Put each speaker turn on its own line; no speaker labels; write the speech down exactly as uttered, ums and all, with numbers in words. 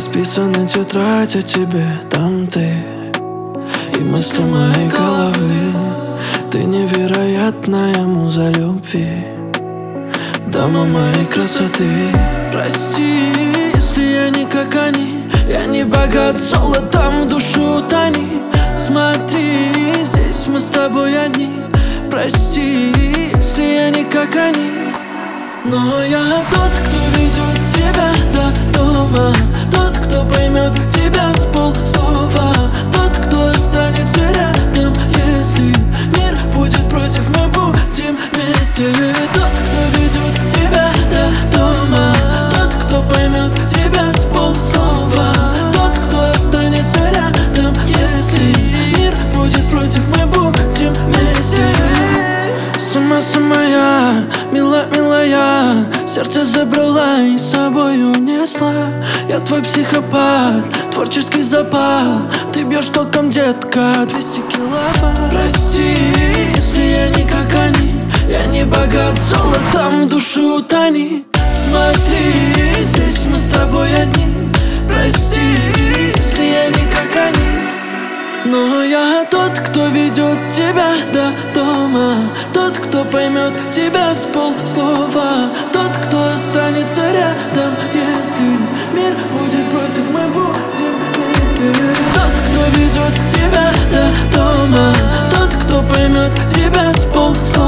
Расписана тетрадь о тебе, там ты и мысли моей головы. Ты невероятная муза любви, дама моей красоты. Прости, если я не как они, я не богат золотом, в душу тони. Смотри, здесь мы с тобой одни. Прости, если я не как они, но я тот, кто ведет тебя до дома, тот, кто поймет тебя с полслова, тот, кто останется рядом, если мир будет против, мы будем вместе. Тот, кто ведет тебя до дома, тот, кто поймет тебя с полслова, тот, кто останется рядом, если мир будет против, мы будем вместе. Сама, сама я, мила, милая, сердце забрала и с собой унесла. Я твой психопат, творческий запал. Ты бьешь током, детка, двести киловатт. Прости, если я не как они, я не богат золотом, в душу тони. Смотри, здесь мы с тобой одни. Прости, если я не как они, но я тот, кто ведет тебя до дома, тот, кто поймет тебя с полслова, тот, кто останется рядом, если мир будет против, мы будем вместе. Тот, кто ведет тебя до дома, тот, кто поймет тебя с полслова.